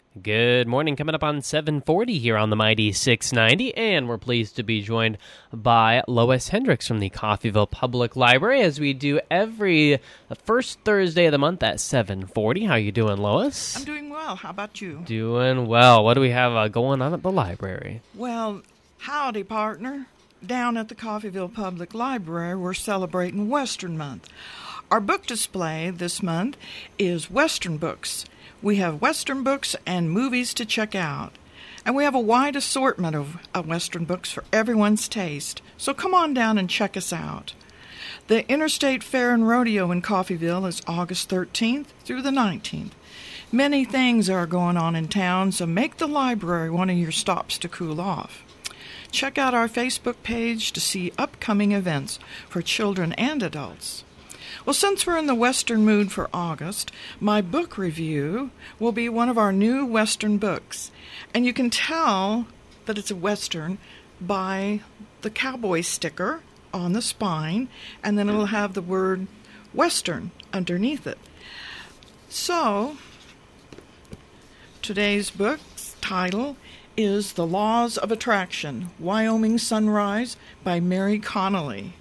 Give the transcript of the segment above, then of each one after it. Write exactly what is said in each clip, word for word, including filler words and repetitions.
Good morning, coming up on seven forty here on the Mighty six ninety, and we're pleased to be joined by Lois Hendricks from the Coffeyville Public Library, as we do every first Thursday of the month at seven forty. How you doing, Lois? I'm doing well. How about you? Doing well. What do we have uh, going on at the library? Well, howdy, partner. Down at the Coffeyville Public Library, we're celebrating Western Month. Our book display this month is Western books. We have Western books and movies to check out. And we have a wide assortment of, of Western books for everyone's taste. So come on down and check us out. The Interstate Fair and Rodeo in Coffeyville is August thirteenth through the nineteenth. Many things are going on in town, so make the library one of your stops to cool off. Check out our Facebook page to see upcoming events for children and adults. Well, since we're in the Western mood for August, my book review will be one of our new Western books. And you can tell that it's a Western by the cowboy sticker on the spine, and then it'll have the word Western underneath it. So, today's book's title is The Laws of Attraction, Wyoming Sunrise by Mary Connolly.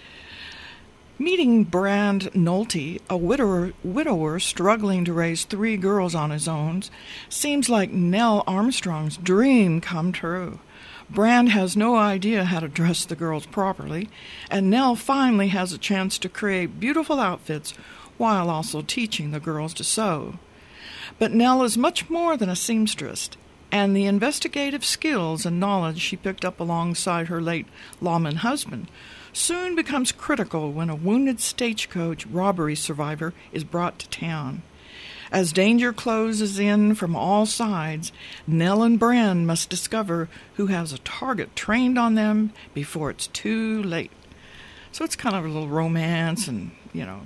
Meeting Brand Nolte, a widower, widower struggling to raise three girls on his own, seems like Nell Armstrong's dream come true. Brand has no idea how to dress the girls properly, and Nell finally has a chance to create beautiful outfits while also teaching the girls to sew. But Nell is much more than a seamstress, and the investigative skills and knowledge she picked up alongside her late lawman husband soon becomes critical when a wounded stagecoach robbery survivor is brought to town. As danger closes in from all sides, Nell and Brand must discover who has a target trained on them before it's too late. So it's kind of a little romance, and, you know,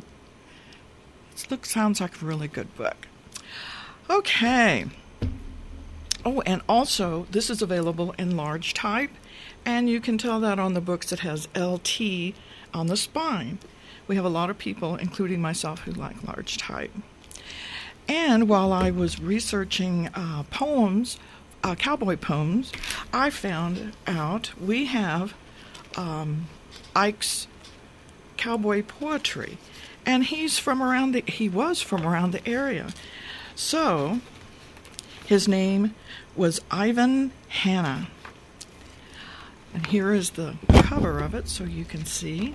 it looks, sounds like a really good book. Okay. Oh, and also, this is available in large type, and you can tell that on the books it has L T on the spine. We have a lot of people, including myself, who like large type. And while I was researching uh, poems, uh, cowboy poems, I found out we have um, Ike's cowboy poetry, and he's from around the, he was from around the area. So, his name was Ivan Hanna. And here is the cover of it so you can see.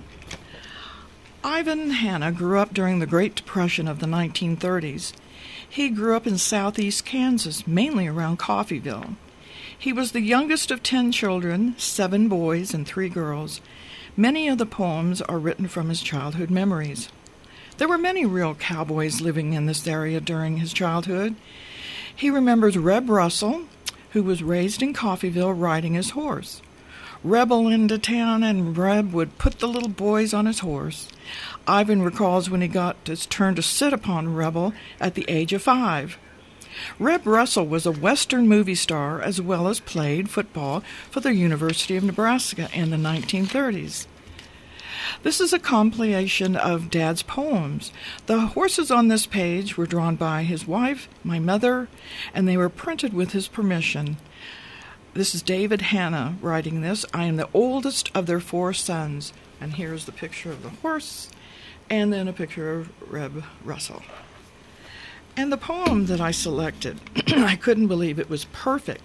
Ivan Hanna grew up during the Great Depression of the nineteen thirties. He grew up in southeast Kansas, mainly around Coffeyville. He was the youngest of ten children, seven boys and three girls. Many of the poems are written from his childhood memories. There were many real cowboys living in this area during his childhood. He remembers Reb Russell, who was raised in Coffeyville riding his horse. Rebel into town, and Reb would put the little boys on his horse. Ivan recalls when he got his turn to sit upon Rebel at the age of five. Reb Russell was a Western movie star as well as played football for the University of Nebraska in the nineteen thirties. This is a compilation of Dad's poems. The horses on this page were drawn by his wife, my mother, and they were printed with his permission. This is David Hanna writing this. I am the oldest of their four sons. And here's the picture of the horse, and then a picture of Reb Russell. And the poem that I selected, I couldn't believe it was perfect.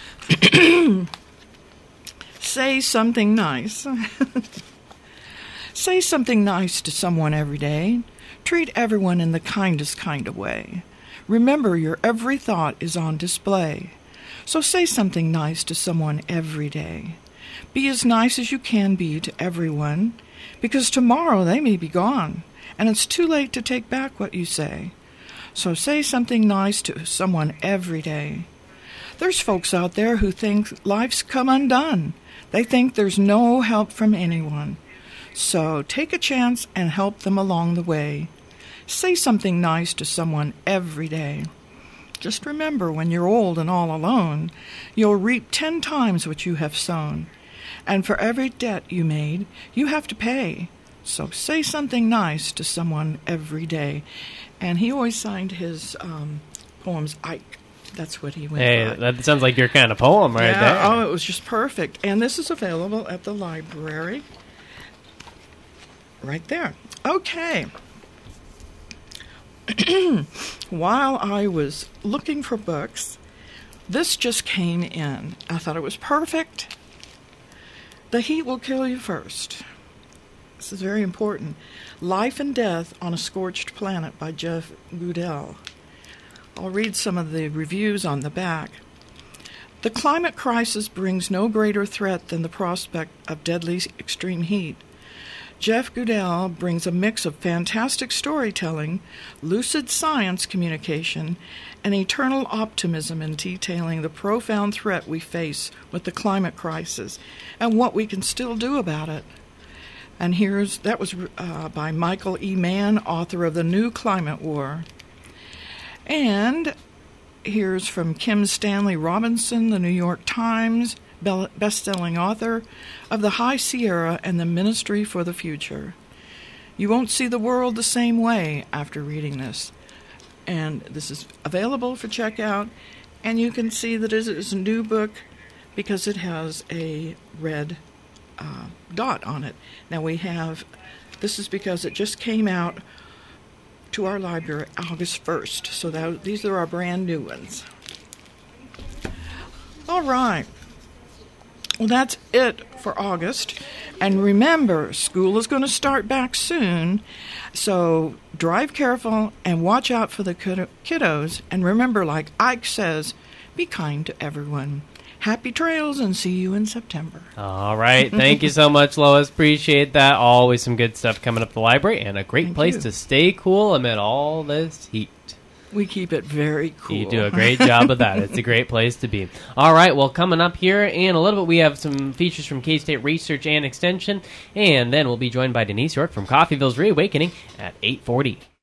Say something nice. Say something nice to someone every day. Treat everyone in the kindest kind of way. Remember, your every thought is on display. So say something nice to someone every day. Be as nice as you can be to everyone, because tomorrow they may be gone, and it's too late to take back what you say. So say something nice to someone every day. There's folks out there who think life's come undone. They think there's no help from anyone. So take a chance and help them along the way. Say something nice to someone every day. Just remember, when you're old and all alone, you'll reap ten times what you have sown. And for every debt you made, you have to pay. So say something nice to someone every day. And he always signed his um, poems Ike. That's what he went Hey, by. that sounds like your kind of poem right yeah, there. Oh, it was just perfect. And this is available at the library. Right there. Okay. While I was looking for books, this just came in. I thought it was perfect. The Heat Will Kill You First. This is very important. Life and Death on a Scorched Planet by Jeff Goodell. I'll read some of the reviews on the back. The climate crisis brings no greater threat than the prospect of deadly extreme heat. Jeff Goodell brings a mix of fantastic storytelling, lucid science communication, and eternal optimism in detailing the profound threat we face with the climate crisis and what we can still do about it. And here's that was uh, by Michael E. Mann, author of The New Climate War. And here's from Kim Stanley Robinson, the New York Times best-selling author of The High Sierra and the Ministry for the Future. You won't see the world the same way after reading this. And this is available for checkout, and you can see that it is a new book because it has a red uh, dot on it. Now we have, this is because it just came out to our library August first, so that, these are our brand new ones. All right. Well, that's it for August. And remember, school is going to start back soon, so drive careful and watch out for the kiddos. And remember, like Ike says, be kind to everyone. Happy trails, and see you in September. All right. Thank you so much, Lois. Appreciate that. Always some good stuff coming up the library, and a great Thank place you. to stay cool amid all this heat. We keep it very cool. You do a great job of that. It's a great place to be. All right, well, coming up here in a little bit, we have some features from K-State Research and Extension, and then we'll be joined by Denise York from Coffeyville's Reawakening at eight forty.